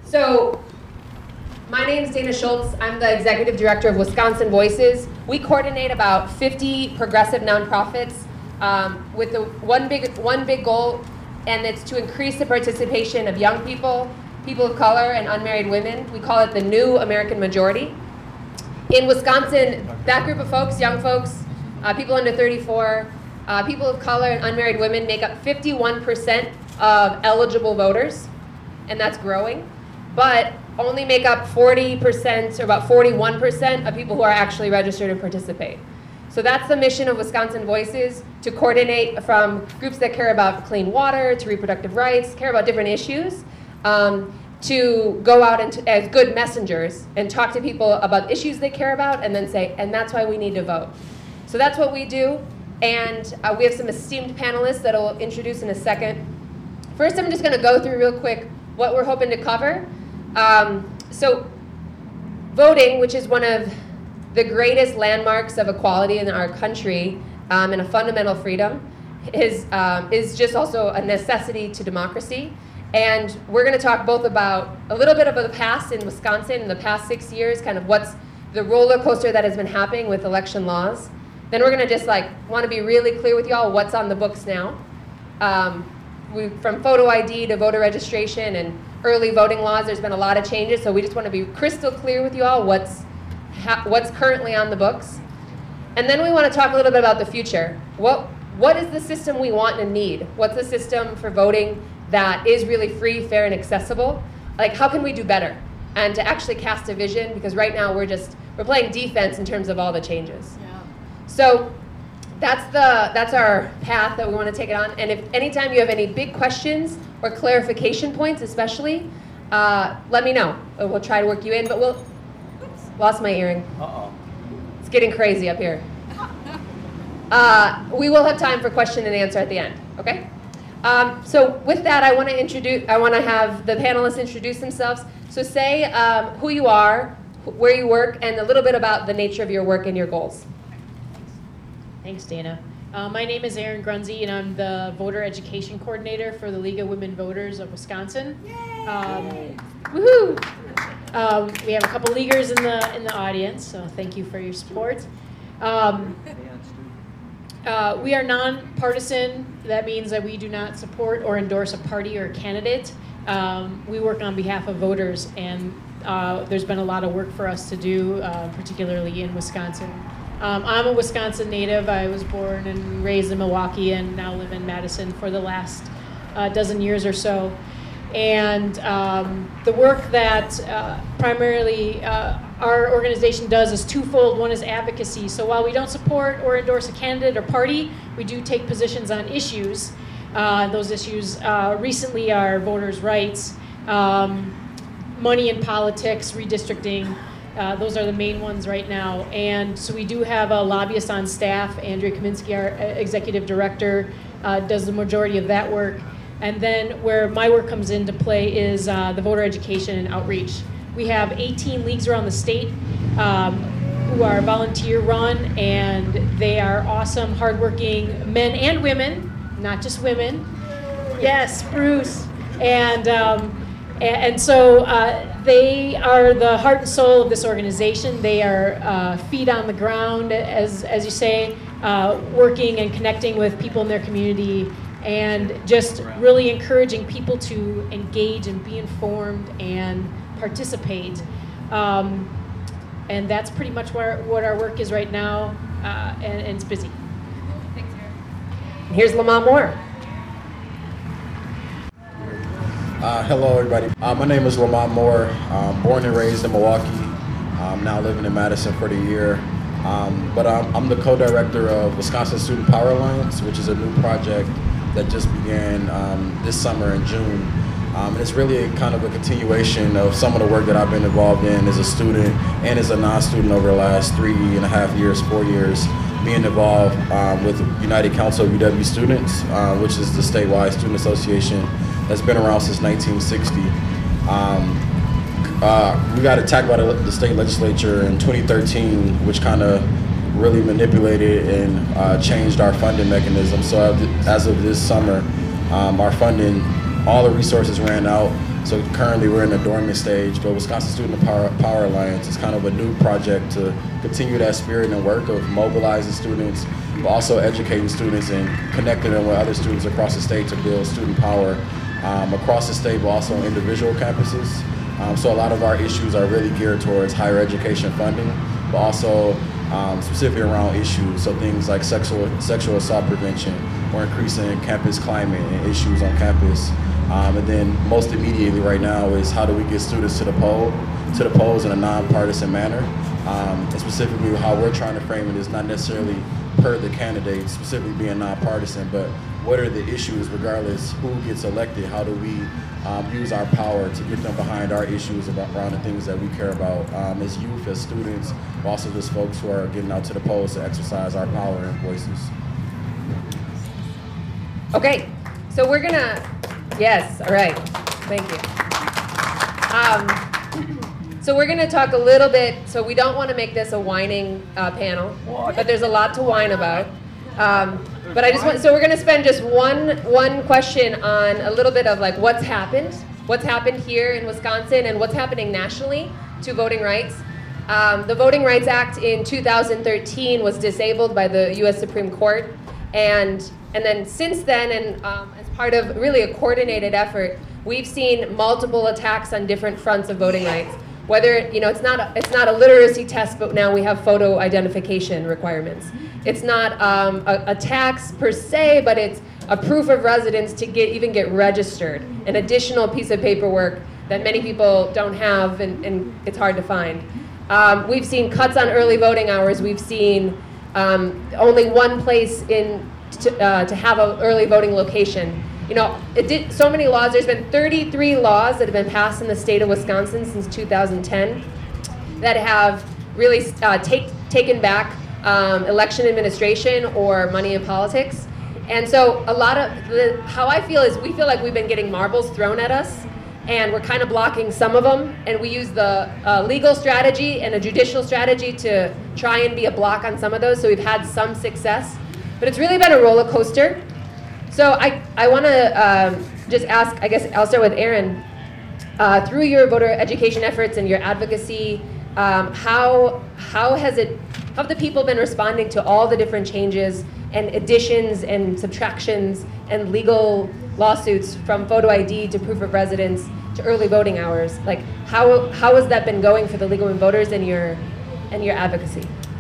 So, my name is Dana Schultz. I'm the executive director of Wisconsin Voices. We coordinate about 50 progressive nonprofits with the one big goal, and it's to increase the participation of young people, people of color, and unmarried women. We call it the new American majority. In Wisconsin, that group of folks, young folks, people under 34, people of color and unmarried women make up 51% of eligible voters, and that's growing, but only make up 40% or about 41% of people who are actually registered and participate. So that's the mission of Wisconsin Voices, to coordinate from groups that care about clean water to reproductive rights, care about different issues, to go out and as good messengers and talk to people about issues they care about and then say, and that's why we need to vote. So that's what we do. And we have some esteemed panelists that I'll introduce in a second. First, I'm just going to go through real quick what we're hoping to cover. So voting, which is one of the greatest landmarks of equality in our country and a fundamental freedom, is just also a necessity to democracy. And we're going to talk both about a little bit about the past in Wisconsin in the past 6 years, kind of what's the roller coaster that has been happening with election laws. Then we're going to just want to be really clear with y'all what's on the books now. From photo ID to voter registration and early voting laws, there's been a lot of changes, so we just want to be crystal clear with you all what's currently on the books. And then we want to talk a little bit about the future. What is the system we want and need? What's the system for voting that is really free, fair, and accessible? How can we do better? And to actually cast a vision, because right now we're playing defense in terms of all the changes. Yeah. So that's our path that we want to take it on. And if anytime you have any big questions or clarification points, especially, let me know. We'll try to work you in. But lost my earring. Uh-oh. It's getting crazy up here. We will have time for question and answer at the end. Okay. So with that, I want to have the panelists introduce themselves. So say who you are, where you work, and a little bit about the nature of your work and your goals. Thanks, Dana. My name is Erin Grunze, and I'm the voter education coordinator for the League of Women Voters of Wisconsin. Woohoo! We have a couple leaguers in the audience, so thank you for your support. We are nonpartisan. That means that we do not support or endorse a party or a candidate. We work on behalf of voters, and there's been a lot of work for us to do, particularly in Wisconsin. I'm a Wisconsin native. I was born and raised in Milwaukee and now live in Madison for the last dozen years or so. And the work that primarily our organization does is twofold. One is advocacy. So while we don't support or endorse a candidate or party, we do take positions on issues. Those issues recently are voters' rights, money in politics, redistricting. Those are the main ones right now. And so we do have a lobbyist on staff. Andrea Kaminsky, our executive director, does the majority of that work. And then where my work comes into play is the voter education and outreach. We have 18 leagues around the state who are volunteer run, and they are awesome, hardworking men and women, not just women. Yes, Bruce. And so they are the heart and soul of this organization. They are feet on the ground, as you say, working and connecting with people in their community, and just really encouraging people to engage and be informed and participate. And that's pretty much what our work is right now, and it's busy. Thanks, Erin. Here's Lamont Moore. Hello, everybody. My name is Lamont Moore. Born and raised in Milwaukee. I'm now living in Madison for the year. But I'm the co-director of Wisconsin Student Power Alliance, which is a new project that just began this summer in June. And it's really a kind of a continuation of some of the work that I've been involved in as a student and as a non-student over the last 3.5 years, 4 years, being involved with United Council of UW Students, which is the statewide student association that's been around since 1960. We got attacked by the state legislature in 2013, which kind of really manipulated and changed our funding mechanism. So as of this summer, our funding all the resources ran out. So currently we're in the dormant stage, but Wisconsin Student Power Alliance is kind of a new project to continue that spirit and work of mobilizing students, but also educating students and connecting them with other students across the state to build student power across the state, but also on individual campuses. So a lot of our issues are really geared towards higher education funding, but also specifically around issues, so things like sexual assault prevention, or increasing campus climate and issues on campus. And then most immediately right now is how do we get students to the polls in a nonpartisan manner. And specifically how we're trying to frame it is not necessarily per the candidate, specifically being nonpartisan, but what are the issues regardless who gets elected? How do we use our power to get them behind our issues around the things that we care about as youth, as students, but also just folks who are getting out to the polls to exercise our power and voices. Okay, so we're gonna, yes, all right, thank you. So we're gonna talk a little bit, so we don't wanna make this a whining panel, but there's a lot to whine about. But I just want, so we're gonna spend just one question on a little bit of like what's happened here in Wisconsin and what's happening nationally to voting rights. The Voting Rights Act in 2013 was disabled by the US Supreme Court, and then since then, and as part of really a coordinated effort, we've seen multiple attacks on different fronts of voting rights. Whether, you know, it's not a literacy test, but now we have photo identification requirements. It's not a tax per se, but it's a proof of residence to even get registered, an additional piece of paperwork that many people don't have, and it's hard to find. We've seen cuts on early voting hours. We've seen only one place to have an early voting location. You know, so many laws. There's been 33 laws that have been passed in the state of Wisconsin since 2010 that have really taken back election administration or money in politics. And so a lot of how I feel is we feel like we've been getting marbles thrown at us, and we're kind of blocking some of them, and we use the legal strategy and a judicial strategy to try and be a block on some of those, so we've had some success. But it's really been a roller coaster. So I want to just ask, I guess I'll start with Aaron. Through your voter education efforts and your advocacy, how have the people been responding to all the different changes and additions and subtractions and legal lawsuits from photo ID to proof of residence to early voting hours? Like, how has that been going for the League of Women Voters and your advocacy?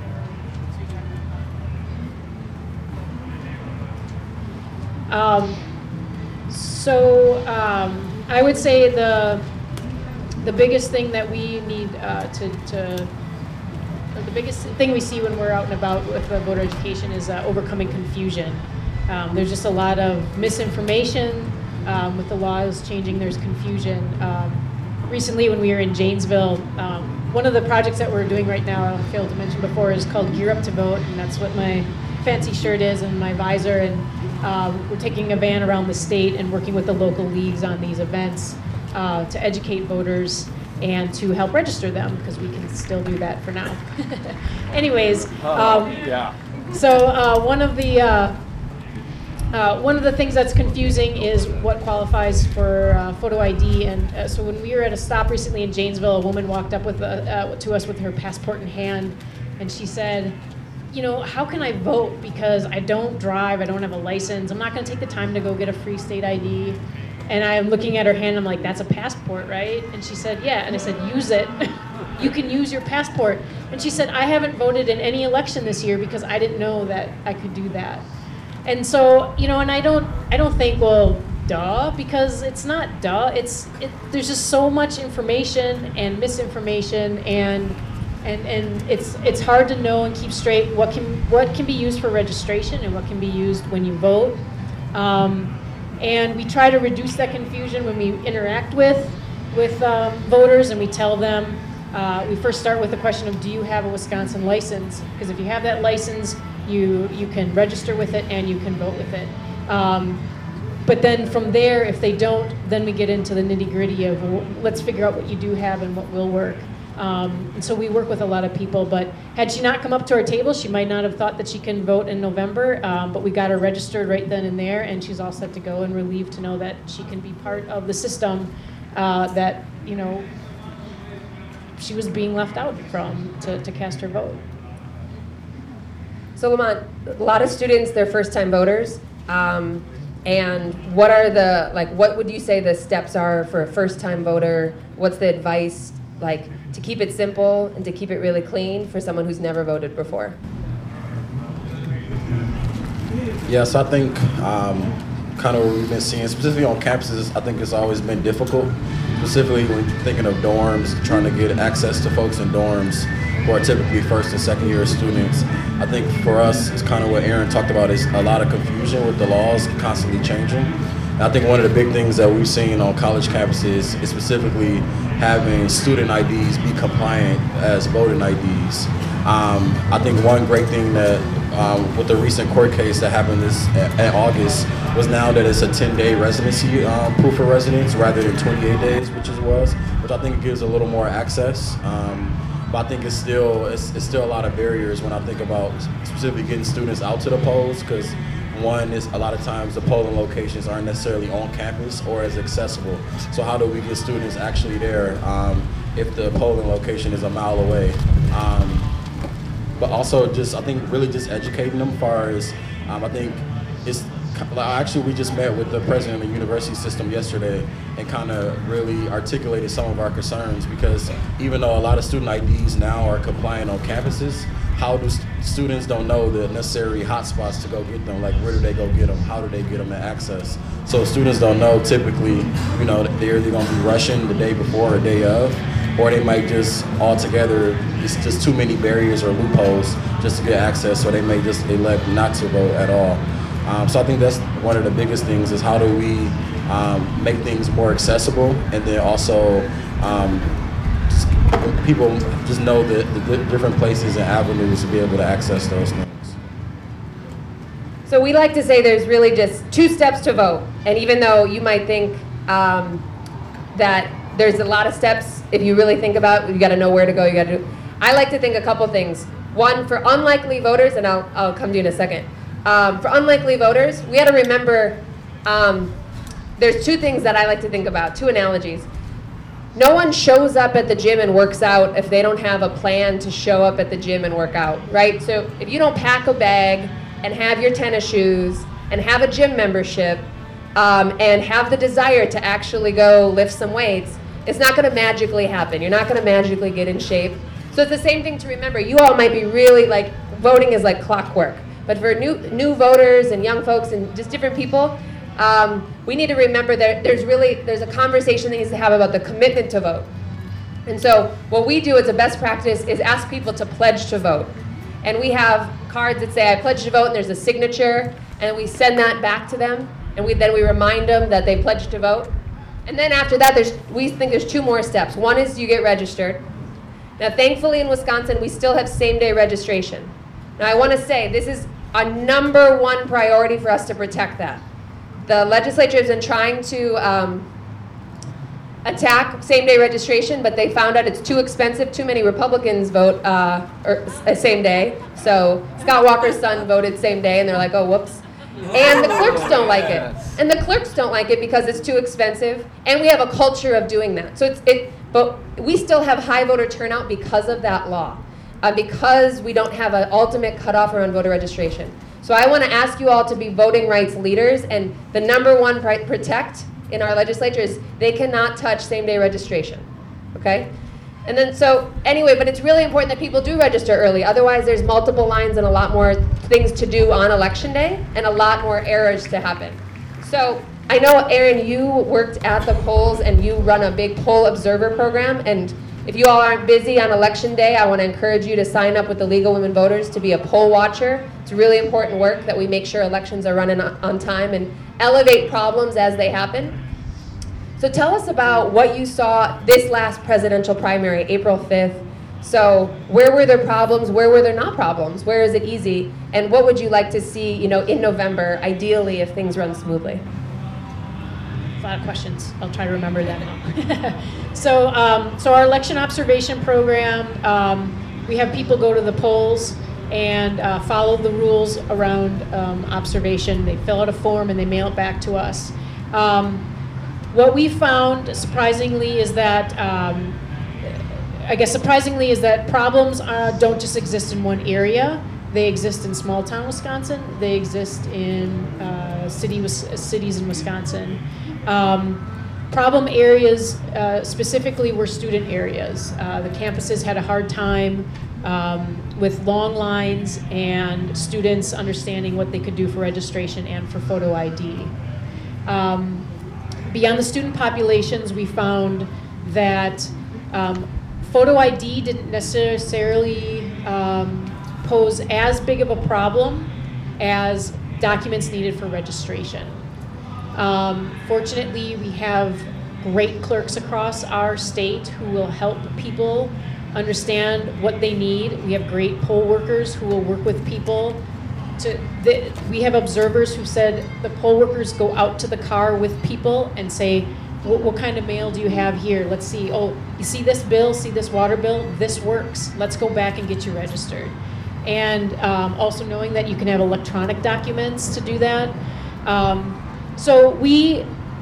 I would say the biggest thing that we need the biggest thing we see when we're out and about with voter education is overcoming confusion. There's just a lot of misinformation with the laws changing. There's confusion. Recently, when we were in Janesville, one of the projects that we're doing right now, I failed to mention before, is called Gear Up to Vote, and that's what my fancy shirt is and my visor. And we're taking a van around the state and working with the local leagues on these events to educate voters and to help register them, because we can still do that for now. Anyways, so one of the things that's confusing is what qualifies for photo ID. And so when we were at a stop recently in Janesville, a woman walked up to us with her passport in hand, and she said, you know, how can I vote? Because I don't drive, I don't have a license, I'm not gonna take the time to go get a free state ID. And I'm looking at her hand, I'm like, that's a passport, right? And she said, yeah. And I said, use it. You can use your passport. And she said, I haven't voted in any election this year because I didn't know that I could do that. And so, you know, and I don't think, well, duh, because it's not duh. There's just so much information and misinformation, and it's hard to know and keep straight what can be used for registration and what can be used when you vote. And we try to reduce that confusion when we interact with voters, and we tell them, we first start with the question of, do you have a Wisconsin license? Because if you have that license, you can register with it and you can vote with it. But then from there, if they don't, then we get into the nitty-gritty of, well, let's figure out what you do have and what will work. And so we work with a lot of people, but had she not come up to our table, she might not have thought that she can vote in November, but we got her registered right then and there, and she's all set to go and relieved to know that she can be part of the system that, you know, she was being left out from to cast her vote. So Lamont, a lot of students, they're first-time voters, and what are the, like, what would you say the steps are for a first-time voter? What's the advice, like, to keep it simple and to keep it really clean for someone who's never voted before? Yes, I think kind of what we've been seeing, specifically on campuses, I think it's always been difficult, specifically when thinking of dorms, trying to get access to folks in dorms who are typically first and second year students. I think for us, it's kind of what Aaron talked about, is a lot of confusion with the laws constantly changing. And I think one of the big things that we've seen on college campuses is specifically having student IDs be compliant as voting IDs. I think one great thing that with the recent court case that happened in August was now that it's a 10-day residency proof of residence rather than 28 days, which I think gives a little more access. But I think it's still a lot of barriers when I think about specifically getting students out to the polls, because one is a lot of times the polling locations aren't necessarily on campus or as accessible. So how do we get students actually there if the polling location is a mile away? But also I think really just educating them as far as, I think it's, actually we just met with the president of the university system yesterday and kind of really articulated some of our concerns, because even though a lot of student IDs now are compliant on campuses, how do students don't know the necessary hotspots to go get them? Like, where do they go get them? How do they get them to access? So students don't know typically, you know, they're either going to be rushing the day before or day of, or they might just altogether, it's just too many barriers or loopholes just to get access, so they may just elect not to vote at all. So I think that's one of the biggest things, is how do we make things more accessible, and then also people just know the different places and avenues to be able to access those things. So we like to say there's really just 2 steps to vote. And even though you might think that there's a lot of steps, if you really think about it, you got to know where to go. I like to think a couple things. One, for unlikely voters, and I'll come to you in a second. For unlikely voters, we got to remember there's 2 things that I like to think about, 2 analogies. No one shows up at the gym and works out if they don't have a plan to show up at the gym and work out, right? So if you don't pack a bag and have your tennis shoes and have a gym membership and have the desire to actually go lift some weights, it's not going to magically happen. You're not going to magically get in shape. So it's the same thing to remember. You all might be really, like, voting is like clockwork. But for new voters and young folks and just different people, we need to remember that there's a conversation that needs to have about the commitment to vote. And so what we do as a best practice is ask people to pledge to vote. And we have cards that say, I pledge to vote, and there's a signature, and we send that back to them, and then we remind them that they pledged to vote. And then after that, we think there's 2 more steps. One is you get registered. Now, thankfully in Wisconsin, we still have same-day registration. Now, I want to say this is a #1 priority for us to protect that. The legislature has been trying to attack same-day registration, but they found out it's too expensive. Too many Republicans vote same day. So Scott Walker's son voted same day, and they're like, oh, whoops. And the clerks don't like it. And the clerks don't like it because it's too expensive, and we have a culture of doing that. So but we still have high voter turnout because of that law, because we don't have an ultimate cutoff around voter registration. So I want to ask you all to be voting rights leaders, and the #1 protect in our legislature is they cannot touch same-day registration, okay? And then so anyway, but it's really important that people do register early. Otherwise, there's multiple lines and a lot more things to do on election day and a lot more errors to happen. So I know, Aaron, you worked at the polls and you run a big poll observer program. And if you all aren't busy on election day, I want to encourage you to sign up with the League of Women Voters to be a poll watcher. It's really important work that we make sure elections are running on time and elevate problems as they happen. So tell us about what you saw this last presidential primary, April 5th. So where were there problems? Where were there not problems? Where is it easy? And what would you like to see, in November, ideally, if things run smoothly? lot of questions. I'll try to remember them. So our election observation program, we have people go to the polls and follow the rules around observation. They fill out a form and they mail it back to us. What we found, surprisingly, is that problems don't just exist in one area. They exist in small town Wisconsin. They exist in cities in Wisconsin. Problem areas specifically were student areas. The campuses had a hard time with long lines and students understanding what they could do for registration and for photo ID. Beyond the student populations, we found that photo ID didn't necessarily pose as big of a problem as documents needed for registration. Fortunately, we have great clerks across our state who will help people understand what they need. We have great poll workers who will work with people. We have observers who said the poll workers go out to the car with people and say, what kind of mail do you have here? Let's see. Oh, you see this bill? See this water bill? This works. Let's go back and get you registered. And also knowing that you can have electronic documents to do that. So we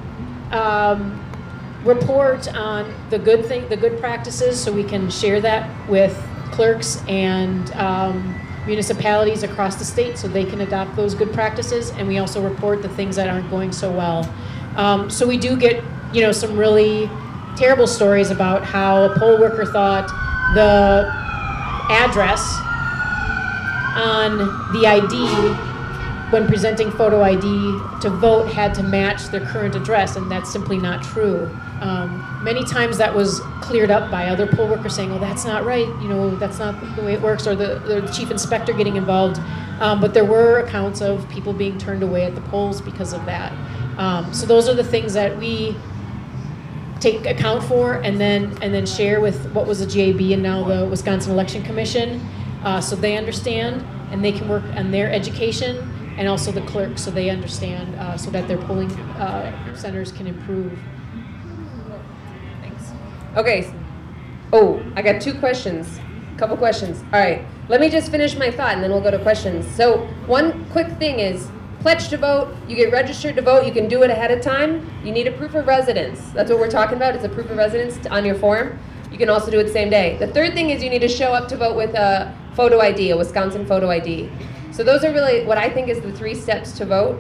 report on the good practices, so we can share that with clerks and municipalities across the state, so they can adopt those good practices. And we also report the things that aren't going so well. So we do get, some really terrible stories about how a poll worker thought the address on the ID when presenting photo ID to vote had to match their current address, and that's simply not true. Many times that was cleared up by other poll workers saying, oh, that's not right, that's not the way it works, or the chief inspector getting involved. But there were accounts of people being turned away at the polls because of that. So those are the things that we take account for and then share with what was the GAB and now the Wisconsin Election Commission, so they understand and they can work on their education, and also the clerks so they understand, so that their polling centers can improve. Thanks. Okay. Oh, I got a couple questions. All right, let me just finish my thought and then we'll go to questions. So one quick thing is, pledge to vote, you get registered to vote, you can do it ahead of time. You need a proof of residence. That's what we're talking about, it's a proof of residence on your form. You can also do it same day. The third thing is you need to show up to vote with a photo ID, a Wisconsin photo ID. So those are really what I think is the 3 steps to vote.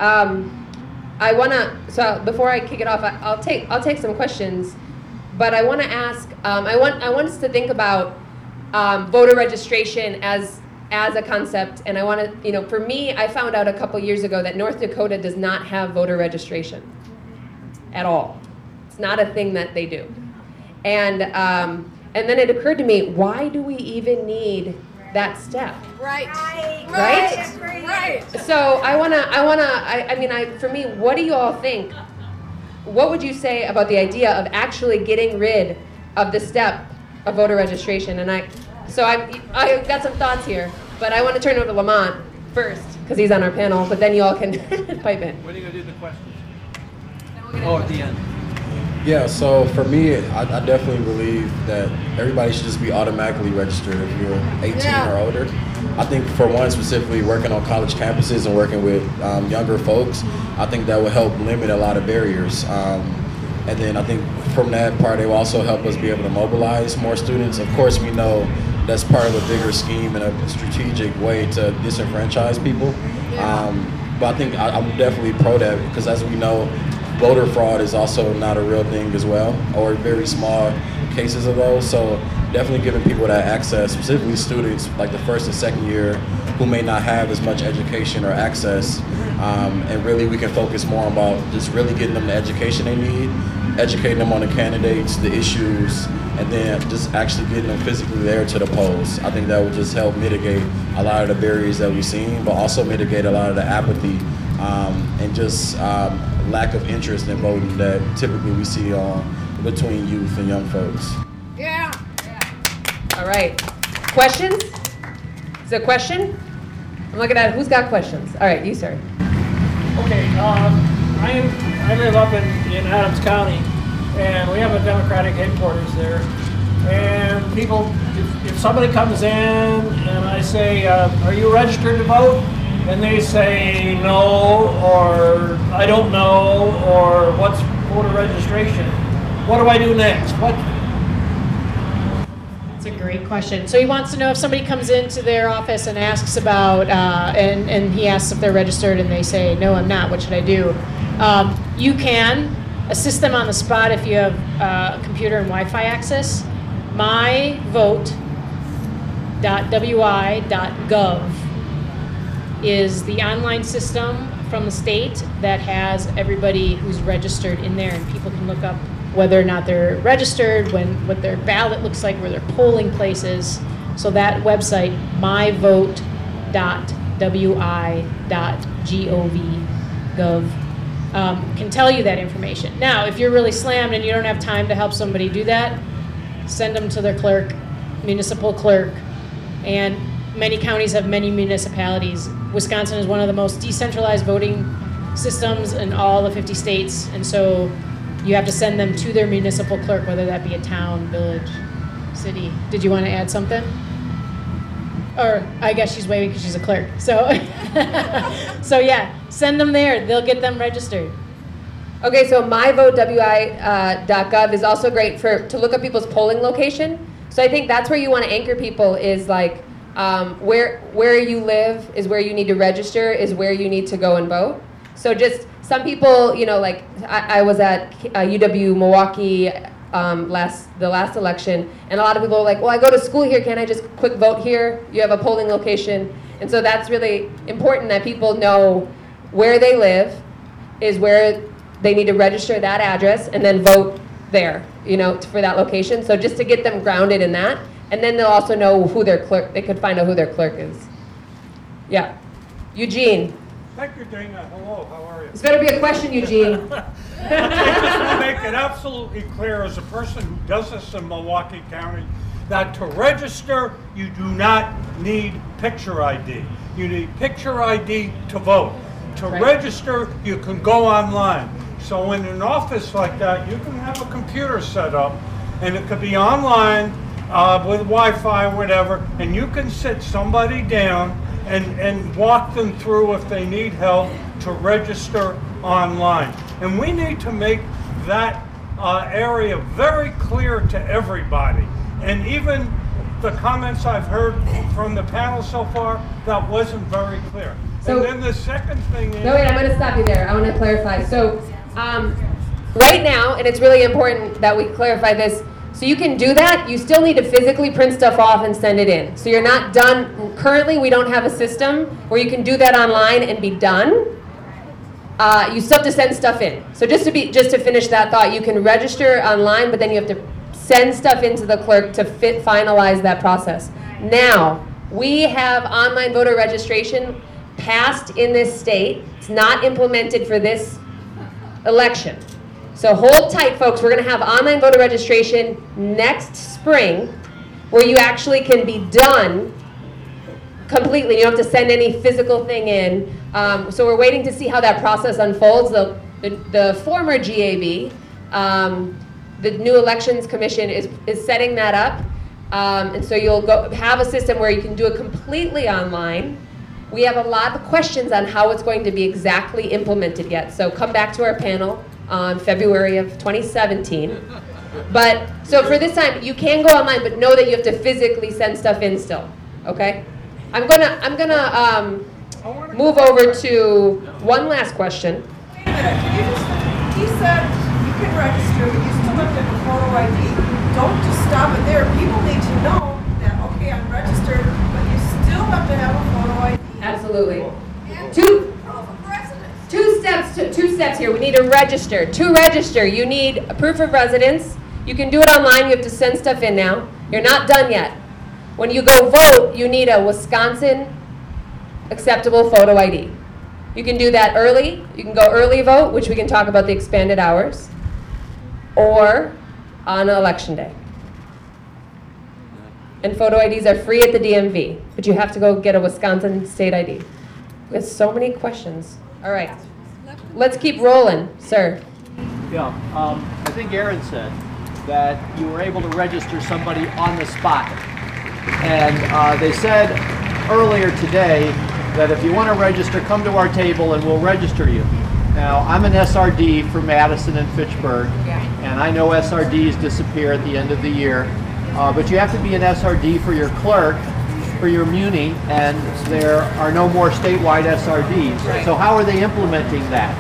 So before I kick it off, I'll take some questions, but I want to ask, I want us to think about voter registration as a concept, and I want to, for me, I found out a couple years ago that North Dakota does not have voter registration at all. It's not a thing that they do. And then it occurred to me, why do we even need that step? Right. So for me, what do you all think? What would you say about the idea of actually getting rid of the step of voter registration? And I got some thoughts here, but I want to turn it over to Lamont first, because he's on our panel, but then you all can pipe in. When are you going to do the questions? At the end. Yeah, so for me, I definitely believe that everybody should just be automatically registered if you're 18 or older. I think for one, specifically working on college campuses and working with younger folks, I think that will help limit a lot of barriers. And then I think from that part, it will also help us be able to mobilize more students. Of course, we know that's part of a bigger scheme and a strategic way to disenfranchise people. But I think I'm definitely pro that, because as we know, voter fraud is also not a real thing as well, or very small cases of those. So definitely giving people that access, specifically students like the first and second year who may not have as much education or access, and really we can focus more about just really getting them the education they need, educating them on the candidates, the issues, and then just actually getting them physically there to the polls. I think that would just help mitigate a lot of the barriers that we've seen, but also mitigate a lot of the apathy and just lack of interest in voting that typically we see between youth and young folks. Yeah. All right. Questions? Is there a question? I'm looking at who's got questions. All right, you, sir. Okay, I live up in Adams County, and we have a Democratic headquarters there. And people, if somebody comes in and I say, are you registered to vote? And they say no, or I don't know, or what's voter registration? What do I do next? That's a great question. So he wants to know if somebody comes into their office and asks about, and he asks if they're registered and they say, no, I'm not, what should I do? You can assist them on the spot if you have computer and Wi-Fi access. myvote.wi.gov is the online system from the state that has everybody who's registered in there, and people can look up whether or not they're registered, what their ballot looks like, where their polling place is. So that website, myvote.wi.gov, can tell you that information. Now, if you're really slammed and you don't have time to help somebody do that, send them to their clerk, municipal clerk, and many counties have many municipalities. Wisconsin is one of the most decentralized voting systems in all the 50 states, and so you have to send them to their municipal clerk, whether that be a town, village, city. Did you want to add something? Or I guess she's waving because she's a clerk. So, so yeah, send them there. They'll get them registered. Okay, so myvote.wi.gov is also great to look up people's polling location. So I think that's where you want to anchor people is like where you live is where you need to register, is where you need to go and vote. So just some people, you know, like I was at UW Milwaukee the last election, and a lot of people are like, well, I go to school here, can't I just quick vote here? You have a polling location. And so that's really important that people know where they live is where they need to register that address and then vote there, you know, for that location. So just to get them grounded in that, and then they'll also know who their clerk, they could find out who their clerk is. Yeah. Eugene. Thank you, Dana. Hello, how are you? This better be a question, Eugene. I just want to make it absolutely clear as a person who does this in Milwaukee County that to register, you do not need picture ID. You need picture ID to vote. To register, you can go online. So in an office like that, you can have a computer set up, and it could be online with Wi-Fi or whatever, and you can sit somebody down and walk them through if they need help to register online. And we need to make that area very clear to everybody. And even the comments I've heard from the panel so far, that wasn't very clear. So, and then the second thing is... No, wait, I'm going to stop you there. I want to clarify. So right now, and it's really important that we clarify this, so you can do that, you still need to physically print stuff off and send it in. So you're not done. Currently, we don't have a system where you can do that online and be done. You still have to send stuff in. So just to finish that thought, you can register online, but then you have to send stuff into the clerk to finalize that process. Now, we have online voter registration passed in this state. It's not implemented for this election. So hold tight, folks. We're going to have online voter registration next spring where you actually can be done completely. You don't have to send any physical thing in. So we're waiting to see how that process unfolds. The former GAB, the new Elections Commission, is setting that up. And so you'll have a system where you can do it completely online. We have a lot of questions on how it's going to be exactly implemented yet. So come back to our panel on February of 2017. But so for this time, you can go online, but know that you have to physically send stuff in still. Okay? I'm gonna move over to one last question. Wait a minute, can you just, he said you can register, but you still have to have a photo ID. Don't just stop it there. People need to know that, okay, I'm registered, but you still have to have a photo ID. Absolutely. Two steps here. We need to register. To register, you need a proof of residence. You can do it online. You have to send stuff in now. You're not done yet. When you go vote, you need a Wisconsin acceptable photo ID. You can do that early. You can go early vote, which we can talk about the expanded hours, or on election day. And photo IDs are free at the DMV, but you have to go get a Wisconsin state ID. We have so many questions. All right. let's keep rolling, sir. Yeah, I think Aaron said that you were able to register somebody on the spot. And they said earlier today that if you want to register, come to our table and we'll register you. Now, I'm an SRD for Madison and Fitchburg, and I know SRDs disappear at the end of the year, but you have to be an SRD for your clerk, for your muni, and there are no more statewide SRDs. Right. So how are they implementing that?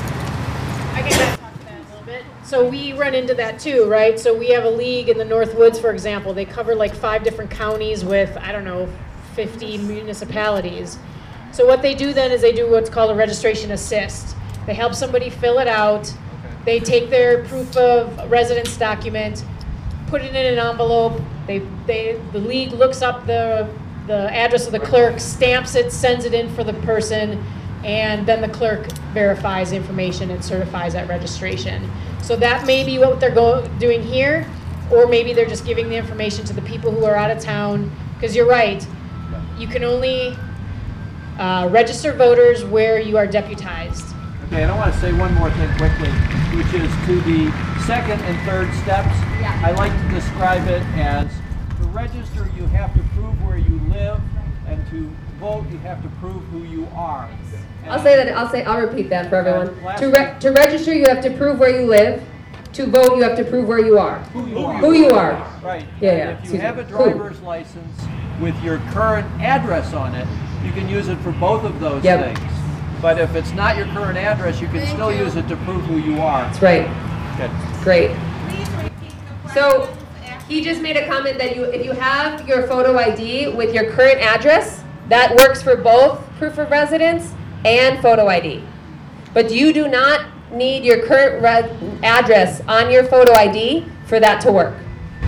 I can talk to that a little bit. So we run into that too, right? So we have a league in the North Woods, for example. They cover like 5 different counties with, I don't know, 50 municipalities. So what they do then is they do what's called a registration assist. They help somebody fill it out. They take their proof of residence document, put it in an envelope. The league looks up the address of the clerk, stamps it, sends it in for the person, and then the clerk verifies information and certifies that registration. So that may be what they're doing here, or maybe they're just giving the information to the people who are out of town. Because you're right, you can only register voters where you are deputized. Okay, and I want to say one more thing quickly, which is to the second and third steps. Yeah. I like to describe it as to register, you have to prove where you live, and to vote, you have to prove who you are. And I'll repeat that for everyone. last To register, you have to prove where you live. To vote, you have to prove where you are. Who you are. Yeah, Right. yeah. And if you Excuse have me. a driver's license with your current address on it, you can use it for both of those Yep. things. But if it's not your current address, you can still use it to prove who you are. That's right. Good. Great. Please repeat the So questions after. he just made a comment that if you have your photo ID with your current address, that works for both proof of residence and photo ID. But you do not need your current address on your photo ID for that to work.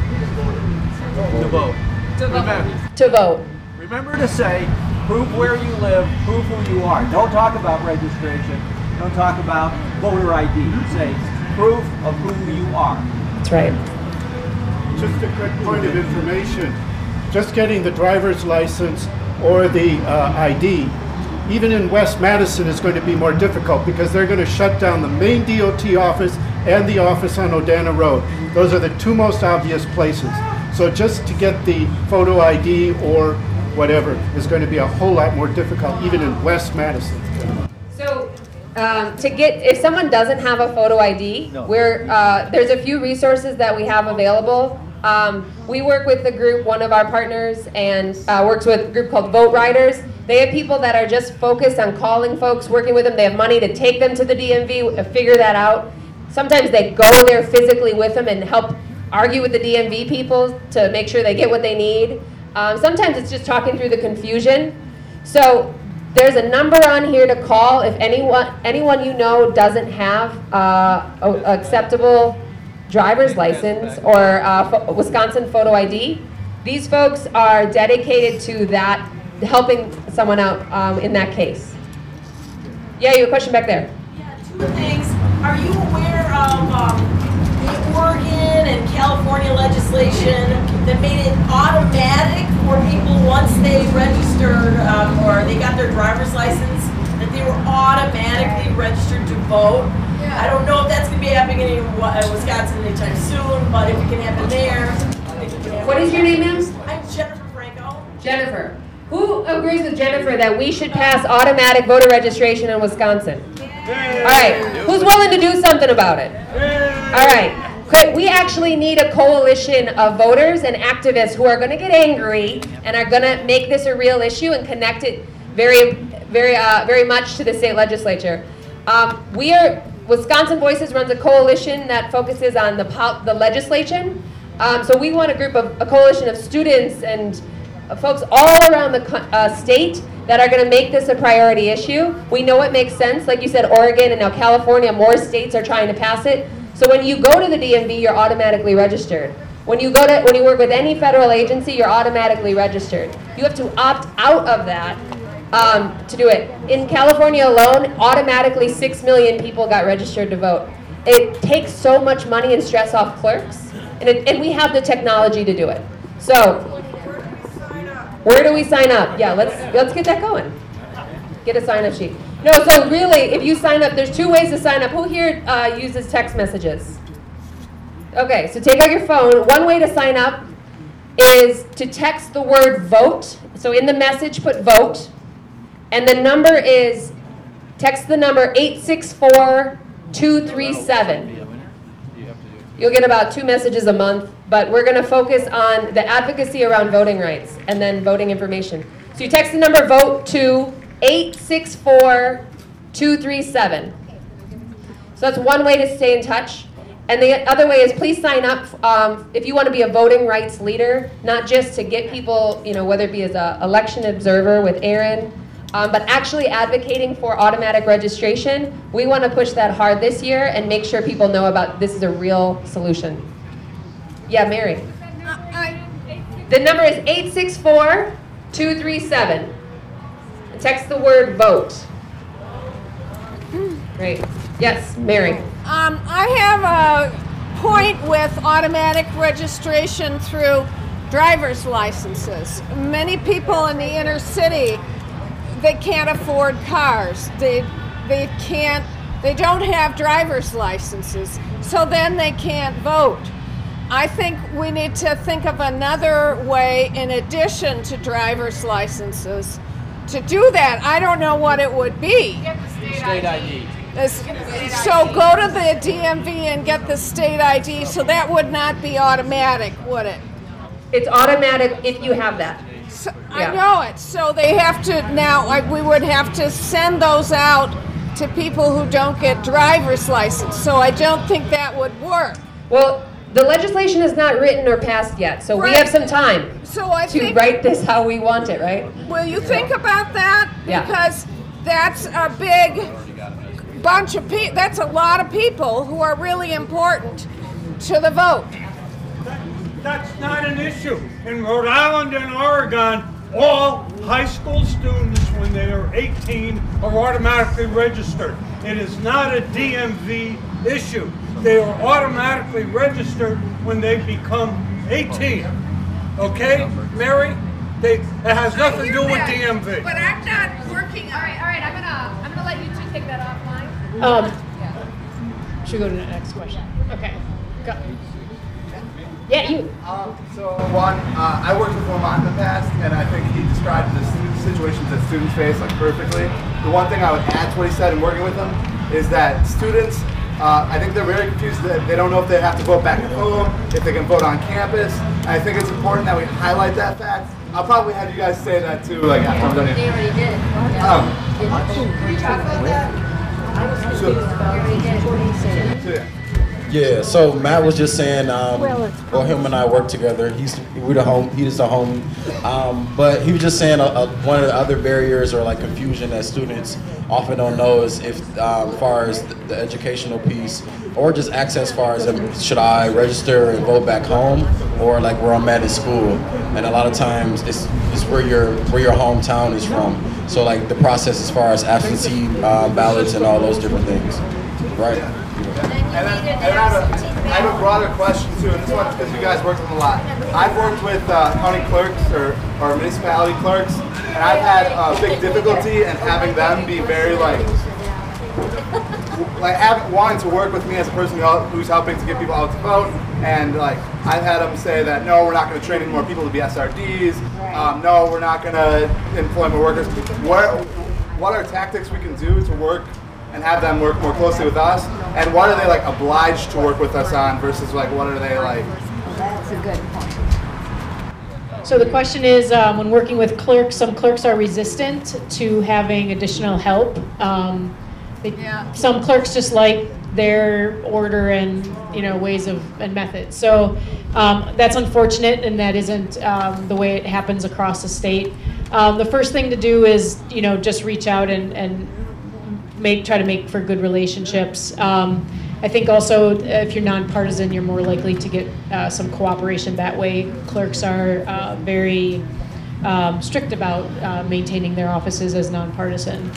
To vote. To vote. Remember to say, prove where you live, prove who you are. Don't talk about registration. Don't talk about voter ID. Say, proof of who you are. That's right. Just a quick point of information. Just getting the driver's license or the ID, even in West Madison, is going to be more difficult because they're going to shut down the main DOT office and the office on Odana Road. Those are the 2 most obvious places. So just to get the photo ID or whatever is going to be a whole lot more difficult, even in West Madison. So, if someone doesn't have a photo ID, there's a few resources that we have available. We work with the group, one of our partners, and works with a group called Vote Riders. They have people that are just focused on calling folks, working with them. They have money to take them to the DMV, figure that out. Sometimes they go there physically with them and help argue with the DMV people to make sure they get what they need. Sometimes it's just talking through the confusion. So there's a number on here to call if anyone you know doesn't have an acceptable driver's license or Wisconsin photo ID. These folks are dedicated to that, helping someone out in that case. Yeah, you have a question back there. Yeah, 2 things. Are you aware of the Oregon and California legislation that made it automatic for people once they registered or they got their driver's license, that they were automatically registered to vote? Yeah. I don't know if that's going to be happening in Wisconsin anytime soon, but if it can happen there, it can happen. What is your name, ma'am? I'm Jennifer Franco. Jennifer. Who agrees with Jennifer that we should pass automatic voter registration in Wisconsin? All right. Who's willing to do something about it? All right. We actually need a coalition of voters and activists who are going to get angry and are going to make this a real issue and connect it very much to the state legislature. Wisconsin Voices runs a coalition that focuses on the legislation. So we want a coalition of students and folks all around the state that are going to make this a priority issue. We know it makes sense. Like you said, Oregon and now California, more states are trying to pass it. So when you go to the DMV, you're automatically registered. When you work with any federal agency, you're automatically registered. You have to opt out of that to do it. In California alone, automatically 6 million people got registered to vote. It takes so much money and stress off clerks, and we have the technology to do it. So, where do we sign up? Yeah, let's get that going. Get a sign-up sheet. No, so really, if you sign up, there's two ways to sign up. Who here uses text messages? Okay, so take out your phone. One way to sign up is to text the word vote. So in the message, put vote. And the number is, text the number 864-237. You'll get about 2 messages a month, but we're going to focus on the advocacy around voting rights and then voting information. So you text the number vote to 864-237. So that's one way to stay in touch. And the other way is please sign up if you want to be a voting rights leader, not just to get people, whether it be as an election observer with Aaron, but actually advocating for automatic registration. We want to push that hard this year and make sure people know about this is a real solution. Yeah, Mary. The number is 864-237. Text the word vote. Great. Yes, Mary. I have a point with automatic registration through driver's licenses. Many people in the inner city, they can't afford cars. They don't have driver's licenses, so then they can't vote. I think we need to think of another way in addition to driver's licenses to do that. I don't know what it would be. State ID. So go to the DMV and get the state ID, so that would not be automatic, would it? It's automatic if you have that. So, yeah. I know it. So they have to, now we would have to send those out to people who don't get driver's license. So I don't think that would work. Well, the legislation is not written or passed yet, so we have some time to write this how we want it, right? Will you think about that? Yeah. Because that's a big bunch of people, that's a lot of people who are really important to the vote. That's not an issue. In Rhode Island and Oregon, all high school students, when they are 18, are automatically registered. It is not a DMV issue. They are automatically registered when they become 18. Okay, Mary? It has nothing to do with DMV. But I'm not working on it. All right, I'm gonna let you two take that offline. Should we go to the next question? Okay, go. Yeah, you. So one, I worked with Lamont in the past, and I think he described the situations that students face perfectly. The one thing I would add to what he said in working with them is that students, I think they're very confused. That they don't know if they have to vote back at home, if they can vote on campus. And I think it's important that we highlight that fact. I'll probably have you guys say that too, like after I'm done here. They already did. Can we talk about that? Yeah, so Matt was just saying, well, him and I work together. He is the home, but he was just saying one of the other barriers or like confusion that students often don't know is if, far as the educational piece, or just access far as should I register and vote back home, or like where I'm at in school. And a lot of times it's where your hometown is from. So like the process as far as absentee ballots and all those different things, right? And I have a broader question too, and this one's because you guys work with them a lot. I've worked with county clerks or municipality clerks, and I've had big difficulty in having them be very wanting to work with me as a person who's helping to get people out to vote, and I've had them say that no, we're not going to train any more people to be SRDs. No, we're not going to employ more workers. What are tactics we can do to work and have them work more closely with us, and what are they obliged to work with us on versus what are they like? That's a good point. So the question is, when working with clerks, some clerks are resistant to having additional help. Some clerks just like their order and ways and methods. So that's unfortunate, and that isn't the way it happens across the state. The first thing to do is just reach out and try to make for good relationships. I think also if you're nonpartisan, you're more likely to get some cooperation that way. Clerks are very strict about maintaining their offices as nonpartisan.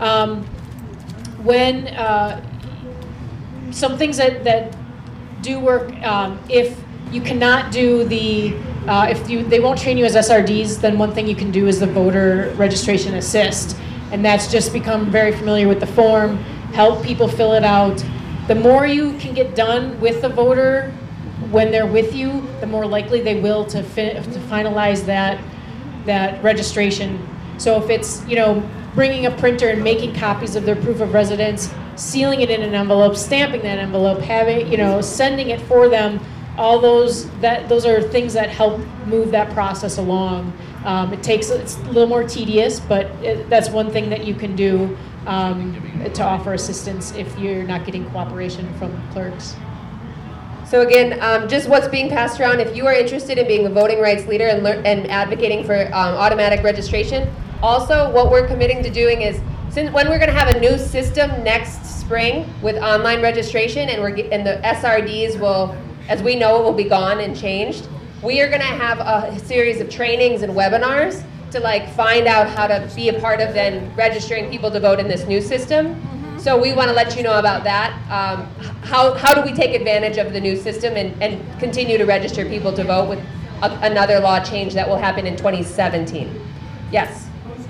When some things that do work, if you cannot do they won't train you as SRDs, then one thing you can do is the voter registration assist. And that's just become very familiar with the form, help people fill it out. The more you can get done with the voter when they're with you, the more likely they will to finalize that registration. So if it's, bringing a printer and making copies of their proof of residence, sealing it in an envelope, stamping that envelope, sending it for them, all those are things that help move that process along. It's a little more tedious, but that's one thing that you can do to offer assistance if you're not getting cooperation from clerks. So again, just what's being passed around, if you are interested in being a voting rights leader and advocating for automatic registration, also what we're committing to doing is, when we're going to have a new system next spring with online registration, and the SRDs will, as we know, will be gone and changed, we are going to have a series of trainings and webinars to find out how to be a part of then registering people to vote in this new system. So we want to let you know about that. How do we take advantage of the new system and continue to register people to vote with another law change that will happen in 2017? Yes.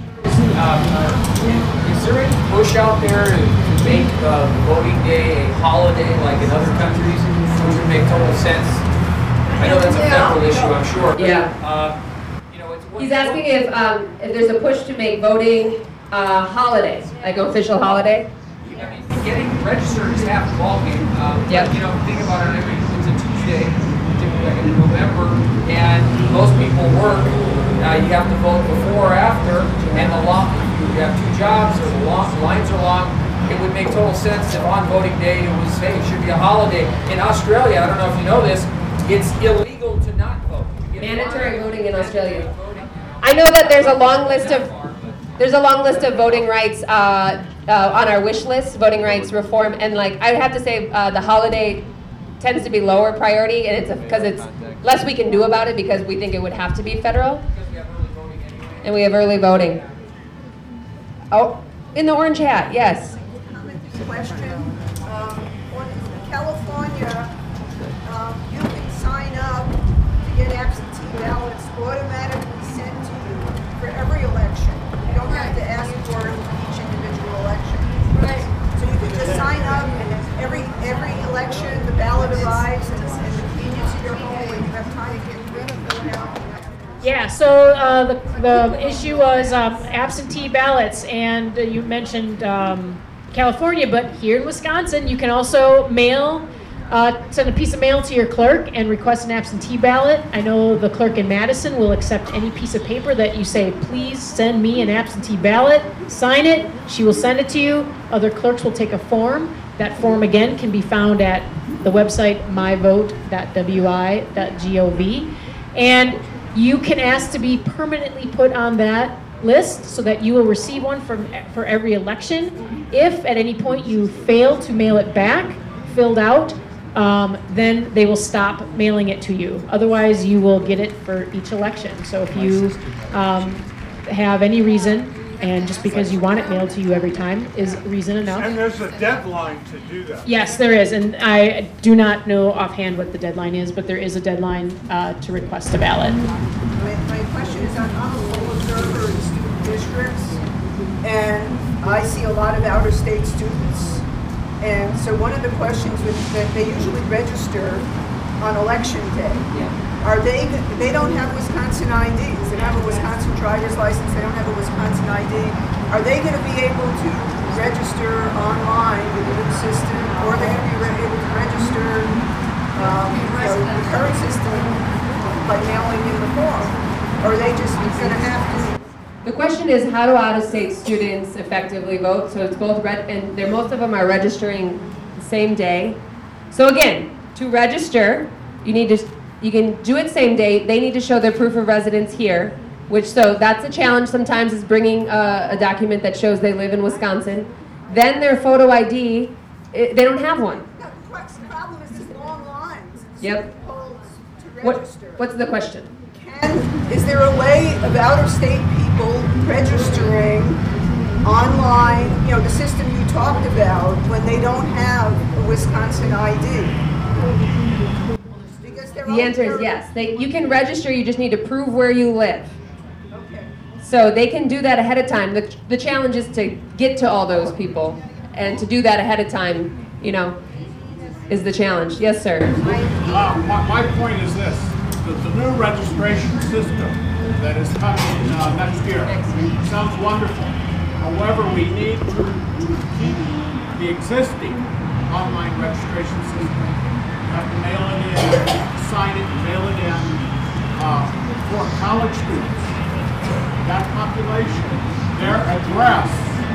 Is there any push out there to make voting day a holiday like in other countries? Which would make total sense. I know that's a federal issue, I'm sure. Yeah. He's asking if there's a push to make voting a holiday, like an official holiday. I mean, getting registered is half the ballgame. Think about it. It's a Tuesday, typically like in November, and most people work. You have to vote before or after, and you have two jobs, or the lines are long. It would make total sense if on voting day it should be a holiday. In Australia, I don't know if you know this, it's illegal to not vote. Mandatory voting in Australia. I know that there's a long list of voting rights on our wish list, voting rights reform, and I would have to say the holiday tends to be lower priority, and it's because it's less we can do about it because we think it would have to be federal. And we have early voting. Oh, in the orange hat, yes. Question. In California, you can sign up to get absentee ballots automatically sent to you for every election. You don't have to ask for each individual election. Right. So you can just sign up, and every election the ballot arrives, and the key is to your home, and you have time to get rid of it now. Yeah, so the issue was absentee ballots, and you mentioned California, but here in Wisconsin, you can also send a piece of mail to your clerk and request an absentee ballot. I know the clerk in Madison will accept any piece of paper that you say, please send me an absentee ballot, sign it, she will send it to you. Other clerks will take a form. That form, again, can be found at the website myvote.wi.gov. And you can ask to be permanently put on that list so that you will receive one for every election. If at any point you fail to mail it back, filled out, then they will stop mailing it to you. Otherwise, you will get it for each election. So if you have any reason, and just because you want it mailed to you every time is reason enough. And there's a deadline to do that. Yes, there is, and I do not know offhand what the deadline is, but there is a deadline to request a ballot. My question is, I'm a poll observer in student districts, and I see a lot of out-of-state students. And so one of the questions that they usually register on election day. Are they don't have Wisconsin IDs. They don't have a Wisconsin driver's license. They don't have a Wisconsin ID. Are they going to be able to register online with the new system, or are they going to be able to register the current system by mailing in the form? Or are they just going to have to? The question is, how do out-of-state students effectively vote? So it's both and most of them are registering the same day. So again, to register, you can do it same day. They need to show their proof of residence here, so that's a challenge sometimes, is bringing a document that shows they live in Wisconsin. Then their photo ID, they don't have one. The problem is these long lines. Yep. To register. What's the question? Is there a way of out-of-state people registering online, the system you talked about, when they don't have a Wisconsin ID? The answer is yes. You can register, you just need to prove where you live. Okay. So they can do that ahead of time. The challenge is to get to all those people, and to do that ahead of time, you know, is the challenge. Yes, sir. My point is this: the new registration system that is coming next year sounds wonderful. However, we need to keep the existing online registration system. You have to mail it in, sign it, and mail it in for college students. That population, their address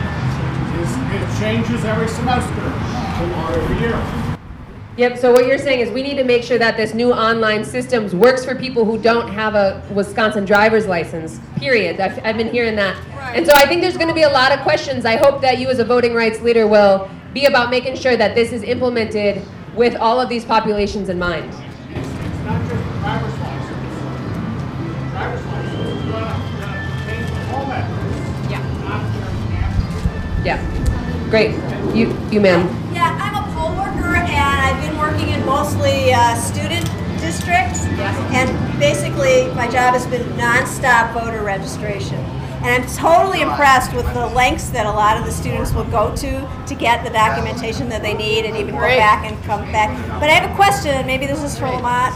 it changes every semester or every year. Yep, so what you're saying is we need to make sure that this new online systems works for people who don't have a Wisconsin driver's license, period. I've been hearing that. Right. And so I think there's going to be a lot of questions. I hope that you as a voting rights leader will be about making sure that this is implemented with all of these populations in mind. It's not just the driver's license. Driver's license is going to change the home address. Yeah. Not just Yeah. Great. You ma'am. Yeah, I'm a poll worker, and I've been working in mostly student districts. Yes. And basically, my job has been nonstop voter registration. And I'm totally impressed with the lengths that a lot of the students will go to get the documentation that they need, and even go back and come back. But I have a question, and maybe this is for Lamont.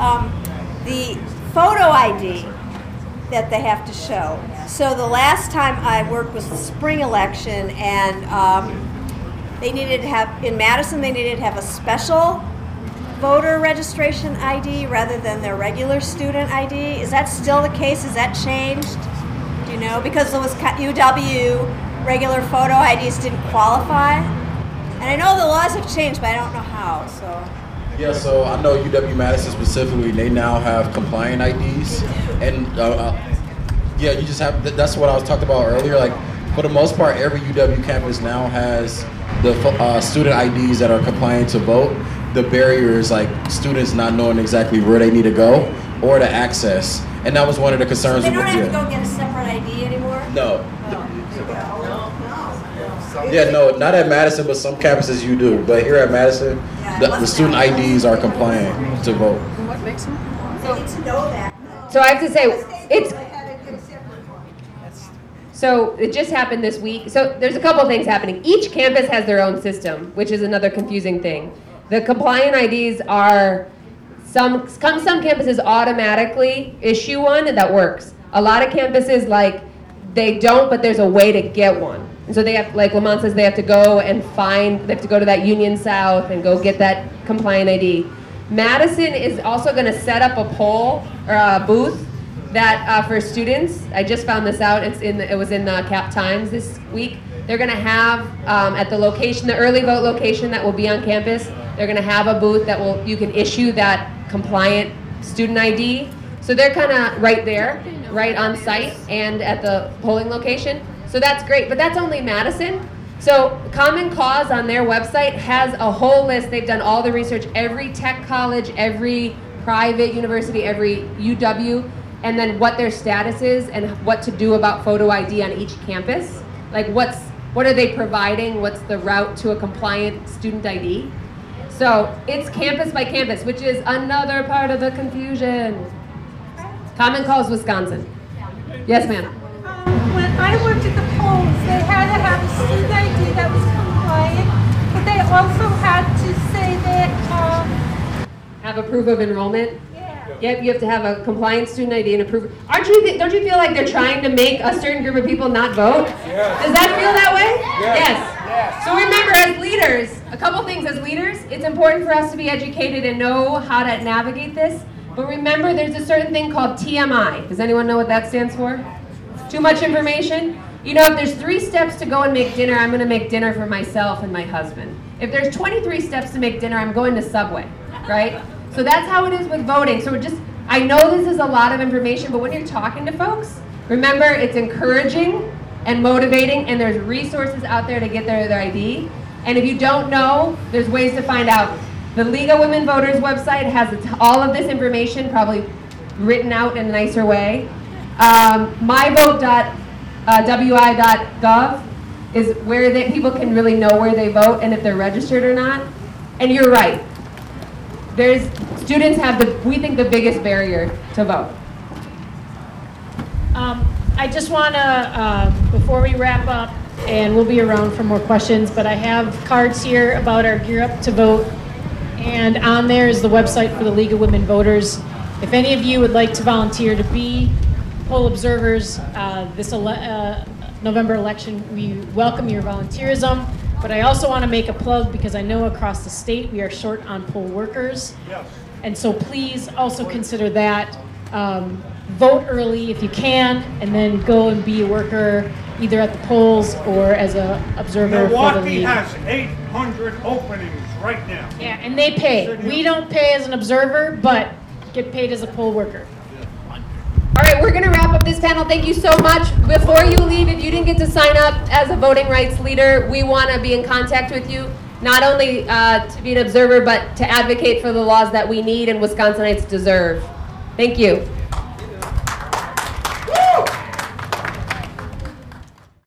The photo ID that they have to show. So the last time I worked was the spring election, and they needed to have, in Madison, they needed to have a special voter registration ID rather than their regular student ID. Is that still the case? Has that changed? Do you know? Because it was UW regular photo IDs didn't qualify. And I know the laws have changed, but I don't know how. So. Yeah, so I know UW-Madison specifically, they now have compliant IDs. And yeah, you just have, that's what I was talking about earlier. Like, for the most part, every UW campus now has the student IDs that are compliant to vote. The barrier is like students not knowing exactly where they need to go or to access. And that was one of the concerns. So they don't have to go get a separate ID anymore? No. Yeah, no, not at Madison, but some campuses you do. But here at Madison, the student IDs are compliant to vote. What makes them? They need to know that. So I have to say, it's... So it just happened this week. So there's a couple things happening. Each campus has their own system, which is another confusing thing. The compliant IDs are, some campuses automatically issue one, and that works. A lot of campuses, like, they don't, but there's a way to get one. And so they have, like Lamont says, they have to go and they have to go to that Union South and go get that compliant ID. Madison is also going to set up a poll or a booth that for students. I just found this out. It was in the Cap Times this week. They're going to have at the location, the early vote location that will be on campus. They're going to have a booth that you can issue that compliant student ID. So they're kind of right there, right on site and at the polling location. So that's great, but that's only Madison. So Common Cause on their website has a whole list. They've done all the research, every tech college, every private university, every UW, and then what their status is and what to do about photo ID on each campus. Like what are they providing? What's the route to a compliant student ID? So it's campus by campus, which is another part of the confusion. Common Cause Wisconsin. Yes, ma'am. When I worked at the polls, they had to have a student ID that was compliant, but they also had to say that have a proof of enrollment. Yep, you have to have a compliant student ID and a proof. Don't you feel like they're trying to make a certain group of people not vote? Yes. Does that feel that way? Yes. So remember, as leaders, a couple things as leaders, it's important for us to be educated and know how to navigate this. But remember, there's a certain thing called TMI. Does anyone know what that stands for? Too much information? You know, if there's 3 steps to go and make dinner, I'm going to make dinner for myself and my husband. If there's 23 steps to make dinner, I'm going to Subway, right? So that's how it is with voting. So I know this is a lot of information, but when you're talking to folks, remember it's encouraging and motivating, and there's resources out there to get their ID. And if you don't know, there's ways to find out. The League of Women Voters website has all of this information, probably written out in a nicer way. myvote.wi.gov is where people can really know where they vote and if they're registered or not. And you're right. Students have we think the biggest barrier to vote. I just want to, before we wrap up, and we'll be around for more questions, but I have cards here about our Gear Up to Vote, and on there is the website for the League of Women Voters. If any of you would like to volunteer to be poll observers this November election, we welcome your volunteerism. But I also want to make a plug because I know across the state we are short on poll workers. Yes. And so please also consider that. Vote early if you can, and then go and be a worker either at the polls or as an observer for the Milwaukee league. has 800 openings right now. Yeah, and they pay. We don't pay as an observer, but get paid as a poll worker. All right, we're going to wrap up this panel. Thank you so much. Before you leave, if you didn't get to sign up as a voting rights leader, we want to be in contact with you, not only to be an observer, but to advocate for the laws that we need and Wisconsinites deserve. Thank you.